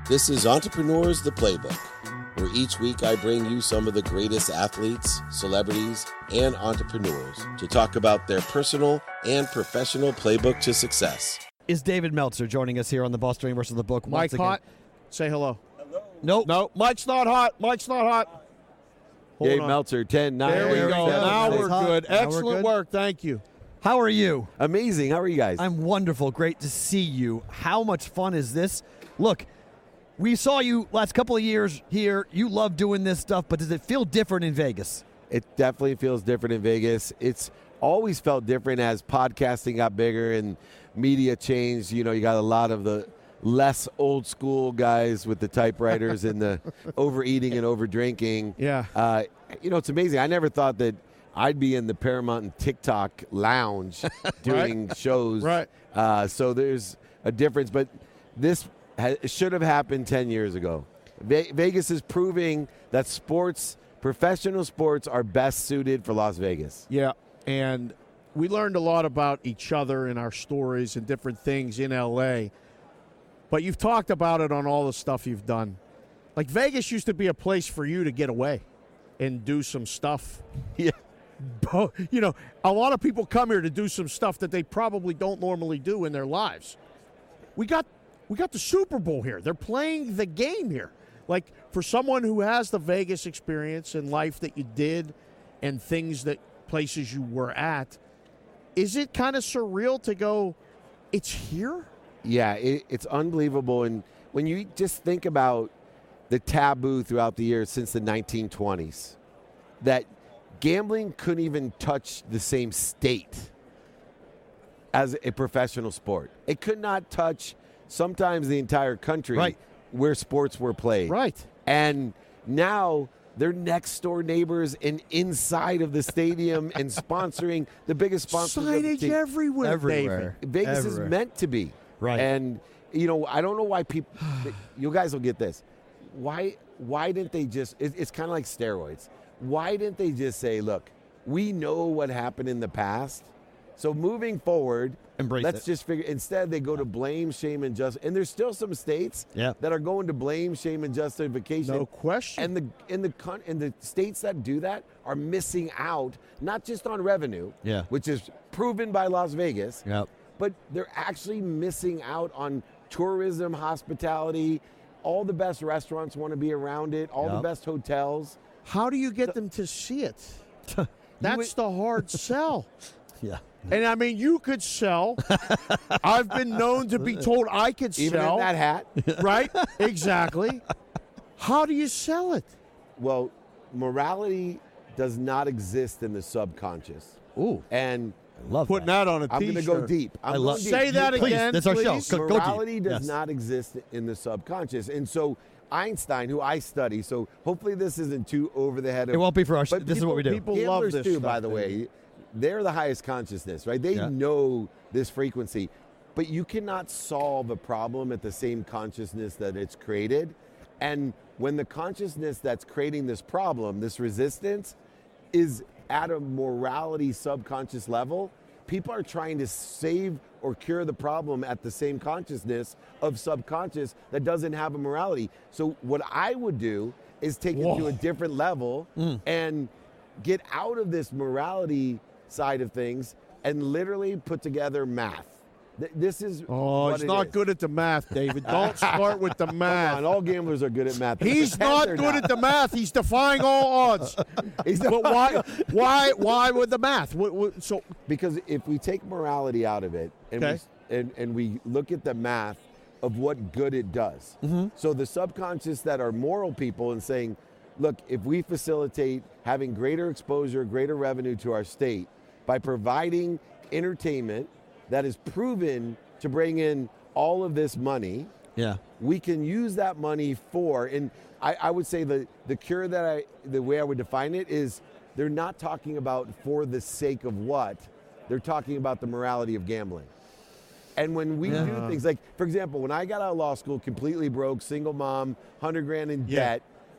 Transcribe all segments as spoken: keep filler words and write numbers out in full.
This is Entrepreneurs the Playbook, where each week I bring you some of the greatest athletes, celebrities, and entrepreneurs to talk about their personal and professional playbook to success. Is David Meltzer joining us here on the Ball Stream versus the Book? Mike once hot? Say hello. Hello. Nope. No, Mike's not hot. Mike's not hot. Hold Dave on. Meltzer, ten, nine. There we There go. we go. Now Nice. we're Hot. good. Now we're Excellent good. work. Thank you. How are you? Amazing. How are you guys? I'm wonderful. Great to see you. How much fun is this? Look, we saw you last couple of years here. You love doing this stuff, but does it feel different in Vegas? It definitely feels different in Vegas. It's always felt different as podcasting got bigger and media changed. You know, you got a lot of the less old school guys with the typewriters and the overeating and over drinking. Yeah. Uh, you know, it's amazing. I never thought that I'd be in the Paramount and TikTok lounge doing shows. Right. Uh, so there's a difference, but this ha- should have happened ten years ago. Ve- Vegas is proving that sports, professional sports, are best suited for Las Vegas. Yeah, and we learned a lot about each other and our stories and different things in L A, but you've talked about it on all the stuff you've done. Like, Vegas used to be a place for you to get away and do some stuff. Yeah. You know, a lot of people come here to do some stuff that they probably don't normally do in their lives. We got we got the Super Bowl here. They're playing the game here. Like, for someone who has the Vegas experience and life that you did and things that places you were at, is it kind of surreal to go, it's here? Yeah, it, it's unbelievable. And when you just think about the taboo throughout the years since the nineteen twenties, that gambling couldn't even touch the same state as a professional sport. It could not touch sometimes the entire country Right. where sports were played. Right. And now they're next door neighbors and inside of the stadium and sponsoring the biggest sponsors. of the Signage team. everywhere, Everywhere. David. Vegas Everywhere. is meant to be. Right. And, you know, I don't know why people, you guys will get this. Why Why didn't they just, it, it's kind of like steroids. Why didn't they just say, look, we know what happened in the past, so moving forward, Embrace let's it. just figure, instead they go to blame, shame, and justice. And there's still some states Yeah. that are going to blame, shame, and justification. No question. And the in the con- and the states that do that are missing out, not just on revenue, Yeah. which is proven by Las Vegas, Yep. but they're actually missing out on tourism, hospitality. All the best restaurants want to be around it. All the Yep. best hotels. How do you get them to see it? That's would- the hard sell. Yeah. And I mean, you could sell. I've been known to be told I could Even sell. in that hat. Right? Exactly. How do you sell it? Well, morality does not exist in the subconscious. Ooh. And Love Putting that. that on a I'm going to t-shirt. go deep. I'm I love- going deep. Say that Please, again, that's our show. please. Go- go deep. Morality does Yes. not exist in the subconscious. And so Einstein, who I study, so hopefully this isn't too over the head of It won't be for us. But This is what we do. people love Gamblers this too, stuff, by the baby. way. They're the highest consciousness, right? They Yeah. know this frequency. But you cannot solve a problem at the same consciousness that it's created. And when the consciousness that's creating this problem, this resistance, is at a morality subconscious level, people are trying to save or cure the problem at the same consciousness of subconscious that doesn't have a morality. So what I would do is take Whoa. it to a different level and get out of this morality side of things and literally put together math. Th- This is Oh, what he's it not is. good at the math, David. Don't start with the Come math. on, all gamblers are good at math. He's Pretend not they're good at the math. He's defying all odds. He's But why? Why? Why with the math? What, what, so Because if we take morality out of it and, Okay. we, and, and we look at the math of what good it does, so the subconscious that are moral people and saying, look, if we facilitate having greater exposure, greater revenue to our state by providing entertainment that is proven to bring in all of this money, Yeah. we can use that money for, and I, I would say the, the cure that I, the way I would define it is they're not talking about for the sake of what, they're talking about the morality of gambling. And when we do things like, for example, when I got out of law school, completely broke, single mom, hundred grand in Yeah. debt,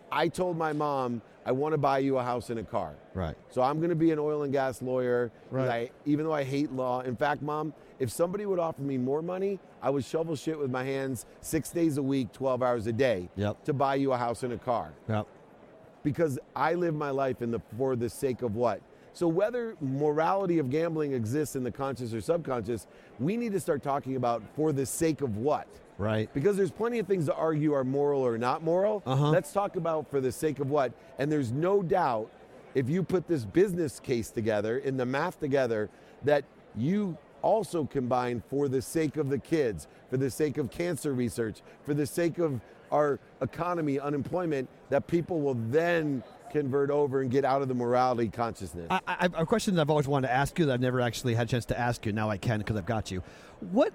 I told my mom, I want to buy you a house and a car. Right. So I'm going to be an oil and gas lawyer. Right. I, even though I hate law. In fact, Mom, if somebody would offer me more money, I would shovel shit with my hands six days a week, twelve hours a day Yep. to buy you a house and a car. Yep. Because I live my life in the for the sake of what? So whether morality of gambling exists in the conscious or subconscious, we need to start talking about for the sake of what? Right. Because there's plenty of things to argue are moral or not moral. Uh-huh. Let's talk about for the sake of what. And there's no doubt if you put this business case together, in the math together, that you also combine for the sake of the kids, for the sake of cancer research, for the sake of our economy, unemployment, that people will then convert over and get out of the morality consciousness. I, I, a question that I've always wanted to ask you that I've never actually had a chance to ask you. Now I can because I've got you. What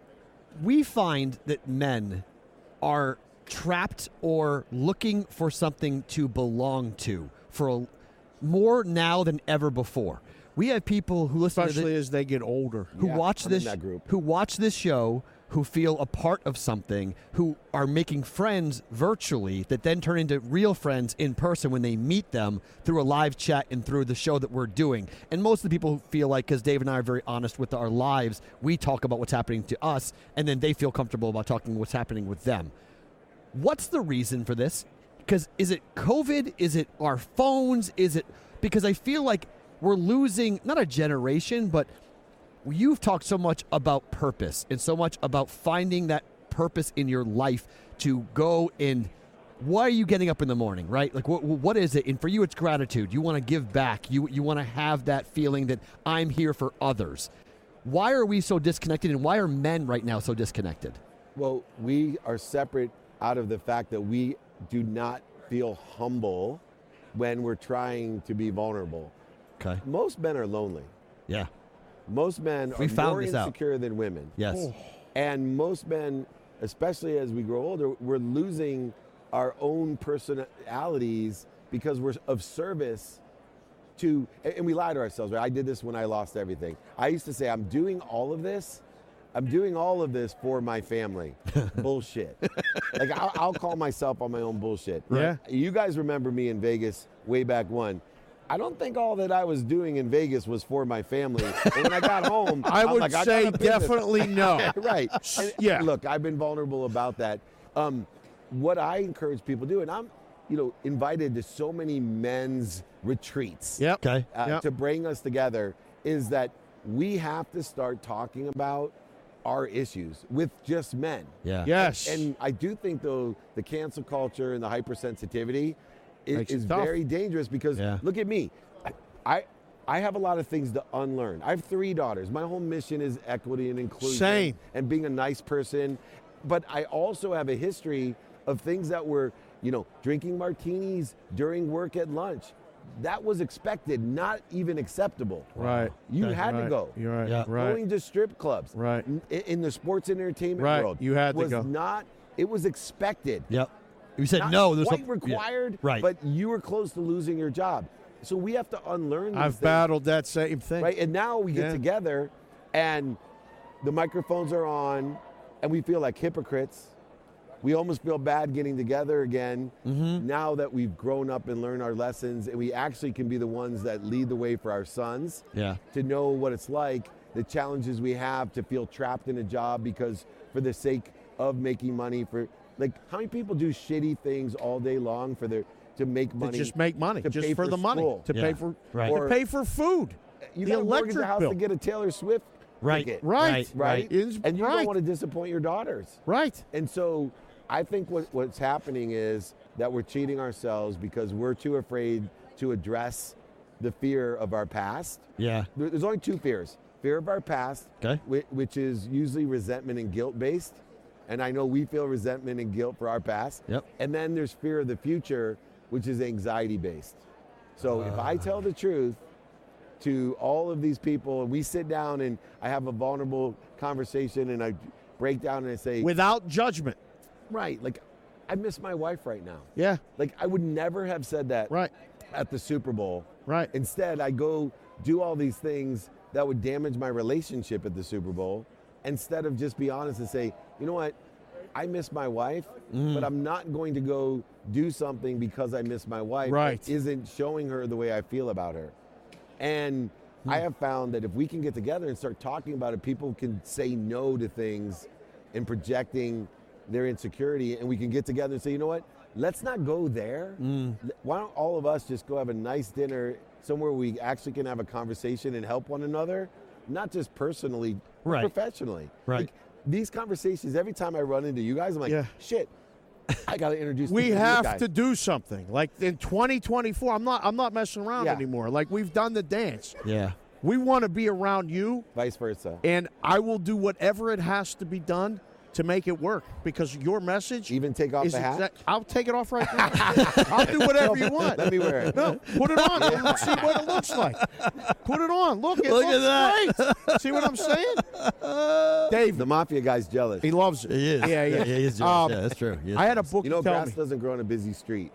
we find that men are trapped or looking for something to belong to for a, more now than ever before. We have people who listen Especially to the, as they get older. who Yeah, watch I'm in this that group. who watch this show, who feel a part of something, who are making friends virtually that then turn into real friends in person when they meet them through a live chat and through the show that we're doing. And most of the people who feel like, because Dave and I are very honest with our lives, we talk about what's happening to us, and then they feel comfortable about talking what's happening with them. What's the reason for this? Because is it COVID? Is it our phones? Is it because I feel like we're losing not a generation, but you've talked so much about purpose and so much about finding that purpose in your life to go and why are you getting up in the morning, right? Like, what what is it? And for you, it's gratitude. You want to give back. You you want to have that feeling that I'm here for others. Why are we so disconnected, and why are men right now so disconnected? Well, we are separate out of the fact that we do not feel humble when we're trying to be vulnerable. Okay. Most men are lonely. Yeah. Most men We are found more this out. insecure than women. Yes. And most men, especially as we grow older, we're losing our own personalities because we're of service to, and we lie to ourselves, right? I did this when I lost everything. I used to say, I'm doing all of this. I'm doing all of this for my family. Bullshit. Like, I'll, I'll call myself on my own bullshit. Yeah. You guys remember me in Vegas way back when. I don't think all that I was doing in Vegas was for my family. And when I got home, I I'm would like, I say got a business. definitely no. Right. And, Yeah. Look, I've been vulnerable about that. Um, what I encourage people to do, and I'm, you know, invited to so many men's retreats Yep. Okay. uh, Yep. to bring us together, is that we have to start talking about our issues with just men. Yeah. Yes. And I do think, though, the cancel culture and the hypersensitivity is, Makes it is tough. very dangerous because Yeah. look at me. I, I I have a lot of things to unlearn. I have three daughters. My whole mission is equity and inclusion Same. and being a nice person. But I also have a history of things that were, you know, drinking martinis during work at lunch. That was expected, not even acceptable. Right. You Okay. had to Right. go. You're right. Yeah. Right. Going to strip clubs. Right. N- In the sports and entertainment Right. world. You had to was go. not, it was expected. Yep. You said Not no. There's quite some- yeah. required, Right. but you were close to losing your job. So we have to unlearn these I've things, battled that same thing. right? And now we get Yeah. together and the microphones are on and we feel like hypocrites. We almost feel bad getting together again Mm-hmm. now that we've grown up and learned our lessons, and we actually can be the ones that lead the way for our sons Yeah. to know what it's like, the challenges we have to feel trapped in a job because for the sake of making money. For like, how many people do shitty things all day long for their to make To money? just make money, to just pay for, for the money, school. to Yeah. pay for Right. to Or- pay for food. You the got to mortgage electric the house bill. to get a Taylor Swift Right. ticket, Right. Right. right? Is- And you right. don't want to disappoint your daughters. Right. And so I think what, what's happening is that we're cheating ourselves because we're too afraid to address the fear of our past. Yeah. There- There's only two fears. Fear of our past, Okay. whi- which is usually resentment and guilt based. And I know we feel resentment and guilt for our past. Yep. And then there's fear of the future, which is anxiety based. So if I tell the truth to all of these people and we sit down and I have a vulnerable conversation and I break down and I say, Without judgment. right, like I miss my wife right now. Yeah. Like I would never have said that Right. at the Super Bowl. Right. Instead, I go do all these things that would damage my relationship at the Super Bowl instead of just be honest and say, you know what, I miss my wife, Mm. but I'm not going to go do something because I miss my wife Right. that isn't showing her the way I feel about her. And Hmm. I have found that if we can get together and start talking about it, people can say no to things and projecting their insecurity, and we can get together and say, you know what, let's not go there. Hmm. Why don't all of us just go have a nice dinner somewhere we actually can have a conversation and help one another, not just personally, but Right. professionally. Right. Like, these conversations, every time I run into you guys, I'm like, Yeah. shit, I got to introduce We people to you have guys. to do something. Like in twenty twenty-four, I'm not I'm not messing around Yeah. anymore. Like we've done the dance. Yeah. We want to be around you, Vice versa. and I will do whatever it has to be done to make it work because your message Even take off is the hat? exact- I'll take it off right now. I'll do whatever you want. Let me wear it. No, put it on. Let's see what it looks like. Put it on. Look, it Look looks at great. See what I'm saying? Dave, The mafia guy's jealous. he loves it. He is. Yeah, yeah. he is. Um, yeah, that's true. He is I had a jealous. book You know, tell grass me. doesn't grow on a busy street.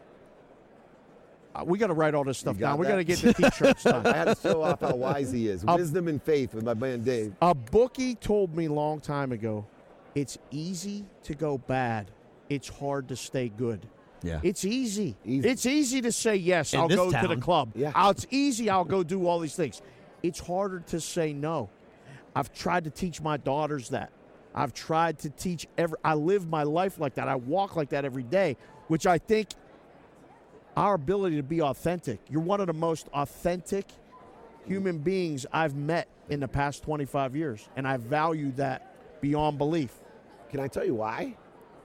Uh, we got to write all this stuff You got down. We got to that? get the T-shirts done. I had to show off how wise he is. Um, Wisdom and faith with my man Dave. A bookie told me a long time ago, it's easy to go bad. It's hard to stay good. Yeah. It's easy. Easy. It's easy to say yes, In I'll this go to town. the club. Yeah. I'll- it's easy, I'll go do all these things. It's harder to say no. I've tried to teach my daughters that. I've tried to teach every I live my life like that. I walk like that every day, which I think our ability to be authentic. You're one of the most authentic human beings I've met in the past twenty-five years, and I value that beyond belief. Can I tell you why?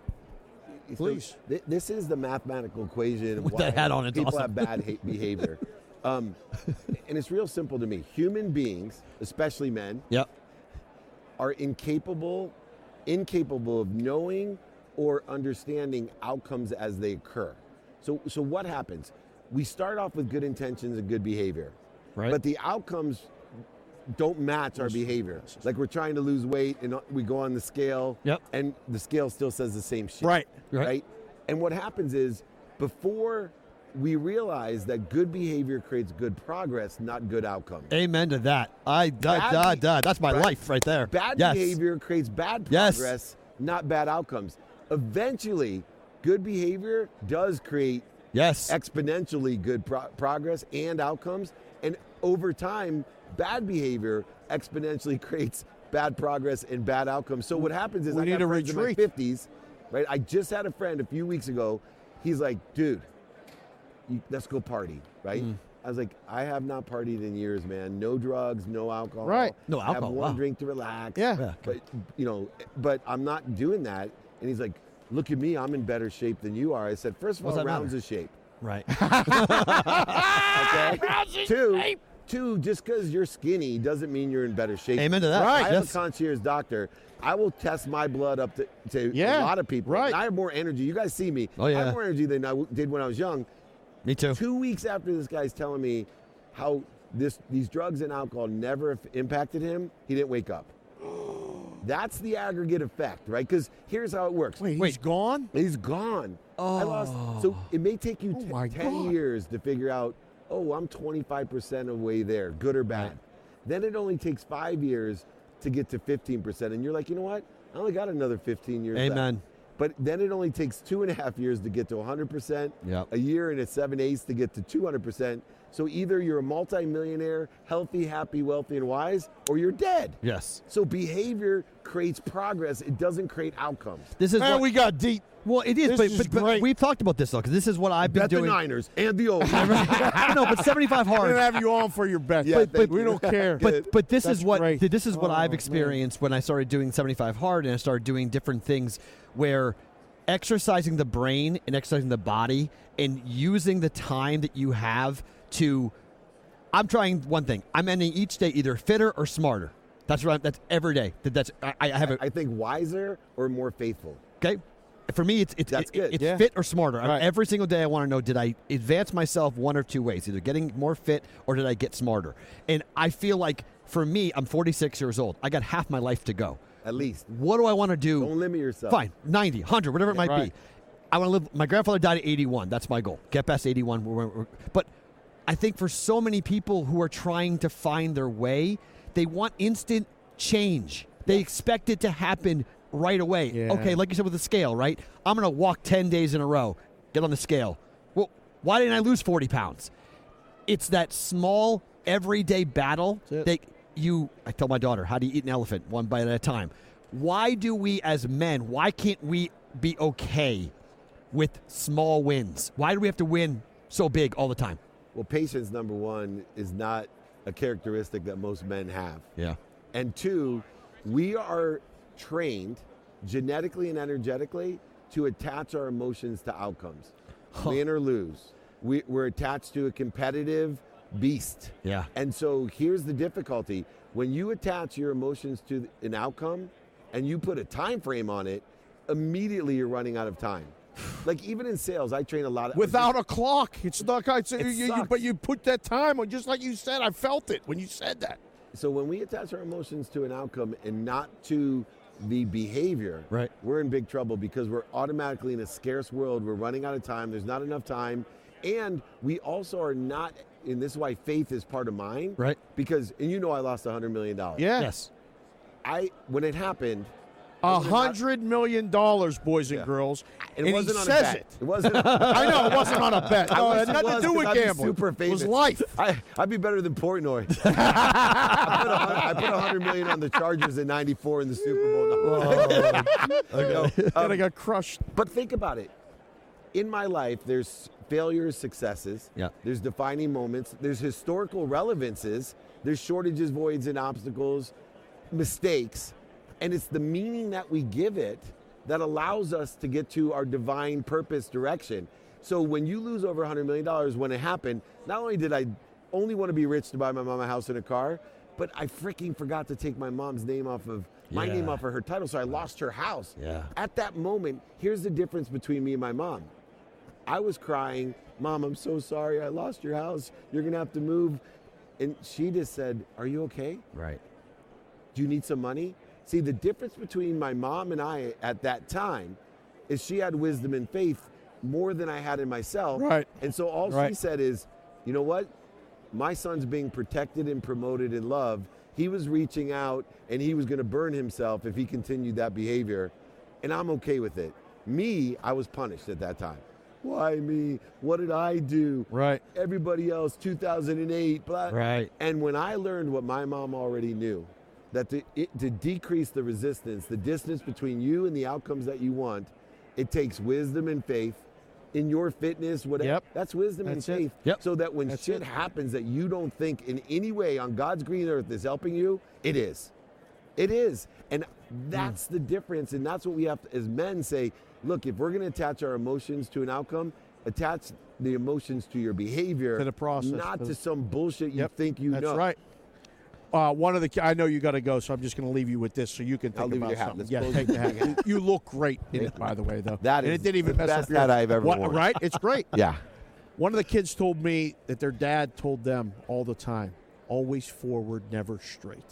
So, Please. th- this is the mathematical equation of With why that hat on, it's people awesome. have bad hate behavior. Um, and it's real simple to me. Human beings, especially men, Yep. are incapable incapable of knowing or understanding outcomes as they occur. So so what happens? We start off with good intentions and good behavior. Right. But the outcomes don't match our behavior. Like we're trying to lose weight and we go on the scale Yep. and the scale still says the same shit. Right. Right. Right? And what happens is before we realize that good behavior creates good progress, not good outcomes. Amen to that. I da, Bad da, be- da. That's my right. life right there. Bad yes. behavior creates bad Yes. progress, not bad outcomes. Eventually, good behavior does create Yes. exponentially good pro- progress and outcomes. And over time, bad behavior exponentially creates bad progress and bad outcomes. So what happens is We I need got a friends in my retreat. fifties, right? I just had a friend a few weeks ago. He's like, dude, you, let's go party, right? Mm. I was like, I have not partied in years, man. No drugs, no alcohol. Right. No I have alcohol, one wow. drink to relax. Yeah. Yeah. But you know, but I'm not doing that. And he's like, look at me, I'm in better shape than you are. I said, first of What's all, that rounds matter? of shape. Right. Okay. two, two, just because you're skinny doesn't mean you're in better shape. Amen to that. Right. I have Yes. a concierge doctor. I will test my blood up to, to Yeah, a lot of people. right. And I have more energy. You guys see me. Oh, I yeah. have more energy than I w- did when I was young. Me too. Two weeks after this guy's telling me how this these drugs and alcohol never f- impacted him, he didn't wake up. That's the aggregate effect, right? Because here's how it works. Wait, he's Wait. gone? He's gone. I lost. So it may take you Oh t- my ten God. years to figure out, oh, I'm twenty-five percent of the way there, good or bad. Right. Then it only takes five years to get to fifteen percent. And you're like, you know what? I only got another fifteen years left. Amen. But then it only takes two and a half years to get to one hundred percent, Yep. a year and a seven eighths to get to two hundred percent. So either you're a multimillionaire, healthy, happy, wealthy, and wise, or you're dead. Yes. So behavior creates progress. It doesn't create outcomes. This is Man, what, we got deep. well, it is, this but, is but, but great. we've talked about this though, because this is what I've been Bet the doing. Niners and the O's. no, but seventy-five We're hard. gonna have you on for your bet. Yeah, but, thank we you. don't care. But but this That's is what great. this is what Oh, I've man. experienced when I started doing seventy-five hard and I started doing different things where exercising the brain and exercising the body and using the time that you have to I'm trying one thing. I'm ending each day either fitter or smarter. That's right. That's every day. That- That's I, I have a I think wiser or more faithful. okay. For me, it's it's That's it- good. it's Yeah. fit or smarter. I- Right. Every single day, I want to know: did I advance myself one or two ways? Either getting more fit or did I get smarter? And I feel like for me, I'm forty-six years old. I got half my life to go. At least. What do I want to do? Don't limit yourself. Fine, ninety, one hundred, whatever it might Right. be. I want to live. My grandfather died at eighty-one. That's my goal. Get past eighty-one. We're- we're- But I think for so many people who are trying to find their way, they want instant change. They expect it to happen right away. Yeah. Okay, like you said with the scale, right? I'm going to walk ten days in a row, get on the scale. Well, why didn't I lose forty pounds? It's that small, everyday battle That's it. that you, I tell my daughter, how do you eat an elephant? One bite at a time. Why do we as men, why can't we be okay with small wins? Why do we have to win so big all the time? Well, patience, number one, is not a characteristic that most men have. Yeah. And two, we are trained genetically and energetically to attach our emotions to outcomes, Huh. win or lose. We, we're attached to a competitive beast. Yeah. And so here's the difficulty. When you attach your emotions to an outcome and you put a time frame on it, immediately you're running out of time. Like even in sales, I train a lot of Without a clock, it's not. It's, It you, you, sucks. but you put that time on, just like you said. I felt it when you said that. So when we attach our emotions to an outcome and not to the behavior, Right. we're in big trouble because we're automatically in a scarce world. We're running out of time. There's not enough time. And we also are not, and this is why faith is part of mine. Right. Because, and you know I lost one hundred million dollars. Yeah, Yes. I, when it happened, a wasn't it not- hundred million dollars, boys and Yeah. girls. and and it wasn't he on says a bet. it. It wasn't. I know it wasn't on a bet. I No, it wish had it nothing to was, do 'cause with I'd be gambling. super It was famous. life. I, I'd be better than Portnoy. I put a hun- I put one hundred million on the Chargers in ninety-four in the Super Bowl. No. No, And I um, got crushed. But think about it. In my life, there's failures, successes. Yeah. There's defining moments. There's historical relevances. There's shortages, voids, and obstacles, mistakes. And it's the meaning that we give it that allows us to get to our divine purpose direction. So when you lose over one hundred million dollars when it happened, not only did I only want to be rich to buy my mom a house and a car, but I freaking forgot to take my mom's name off of my Yeah. name off of her title, so I lost her house. Yeah. At that moment, here's the difference between me and my mom. I was crying, Mom, I'm so sorry. I lost your house. You're going to have to move. And she just said, Are you okay? Right. Do you need some money? See, the difference between my mom and I at that time is she had wisdom and faith more than I had in myself. Right. And so all she Right. said is, you know what? My son's being protected and promoted and loved. He was reaching out and he was going to burn himself if he continued that behavior. And I'm okay with it. Me, I was punished at that time. Why me? What did I do? Right. Everybody else, two thousand eight, blah. Right. And when I learned what my mom already knew, that to, it, to decrease the resistance, the distance between you and the outcomes that you want, it takes wisdom and faith in your fitness, whatever. Yep. That's wisdom That's and it. faith. Yep. So that when That's shit it. happens that you don't think in any way on God's green earth is helping you, it is. It is. And that's the difference. And that's what we have to, as men, say, look, if we're going to attach our emotions to an outcome, attach the emotions to your behavior, To the process. not To to the- some bullshit you Yep, think you That's know. right. Uh, one of the, I know you got to go, so I'm just going to leave you with this, so you can think I'll leave you about your hat. something. Let's Yeah, close take the the hat. thing. You, you look great in it, by the way, though. That and is it didn't even the mess best up your hat I've ever What- worn. Right? It's great. Yeah. One of the kids told me that their dad told them all the time, always forward, never straight.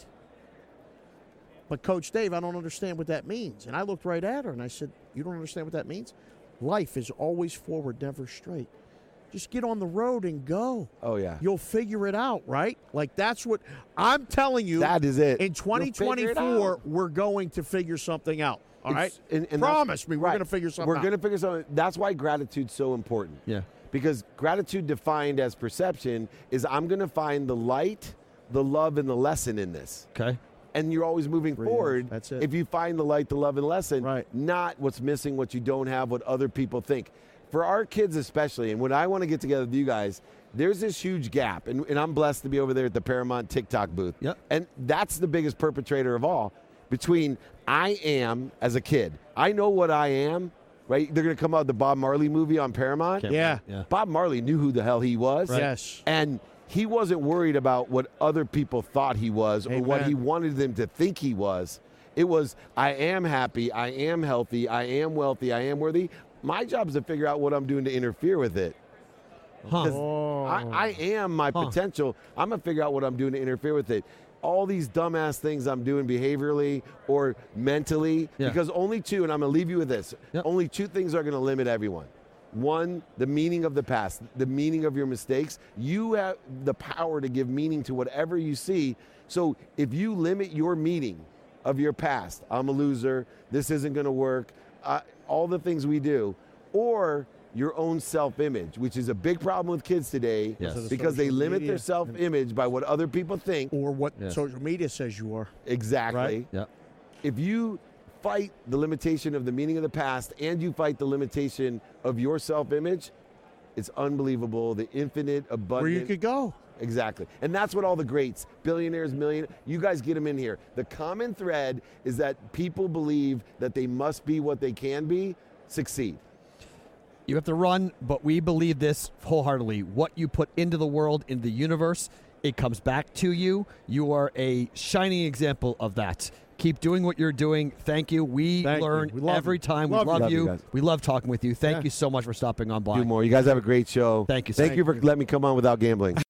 But Coach Dave, I don't understand what that means. And I looked right at her and I said, you don't understand what that means? Life is always forward, never straight. Just get on the road and go. Oh, yeah. You'll figure it out, right? Like that's what I'm telling you. That is it. In You'll twenty figure it twenty-four, out. we're going to figure something out. All right? It's- and- and that's- Promise me, we're right. going to figure something We're out. going to figure something. That's why gratitude's so important. Yeah. Because gratitude defined as perception is I'm going to find the light, the love, and the lesson in this. Okay. And you're always moving Brilliant. forward. That's it. If you find the light, the love, and the lesson, Right. not what's missing, what you don't have, what other people think. For our kids especially, and when I want to get together with you guys, there's this huge gap. And, and I'm blessed to be over there at the Paramount TikTok booth. Yep. And that's the biggest perpetrator of all between I am as a kid. I know what I am, right? They're going to come out with the Bob Marley movie on Paramount. Can't Yeah. wait. Yeah. Bob Marley knew who the hell he was. Right. Yes. And he wasn't worried about what other people thought he was or what Amen. he wanted them to think he was. It was, I am happy, I am healthy, I am wealthy, I am worthy. My job is to figure out what I'm doing to interfere with it. Huh. 'Cause Oh. I, I am my Huh. potential. I'm going to figure out what I'm doing to interfere with it. All these dumbass things I'm doing behaviorally or mentally, Yeah. because only two, and I'm going to leave you with this, Yep. only two things are going to limit everyone. One, the meaning of the past, the meaning of your mistakes. You have the power to give meaning to whatever you see. So if you limit your meaning of your past. I'm a loser. This isn't going to work. Uh, all the things we do. Or your own self-image, which is a big problem with kids today Yes. because they Social limit media. their self-image by what other people think. Or what Yes. social media says you are. Exactly. Right. Yeah. If you fight the limitation of the meaning of the past and you fight the limitation of your self-image, it's unbelievable. The infinite, abundant. Where you could go. Exactly. And that's what all the greats, billionaires, million, you guys get them in here. The common thread is that people believe that they must be what they can be, succeed. You have to run, but we believe this wholeheartedly. What you put into the world, into the universe, it comes back to you. You are a shining example of that. Keep doing what you're doing. Thank you. We Thank you. learn We love every you. time. Love we love you. you. Love you guys. We love talking with you. Thank Yeah. you so much for stopping on by. Do more. You guys have a great show. Thank you, sir. Thank you for letting me come on without gambling.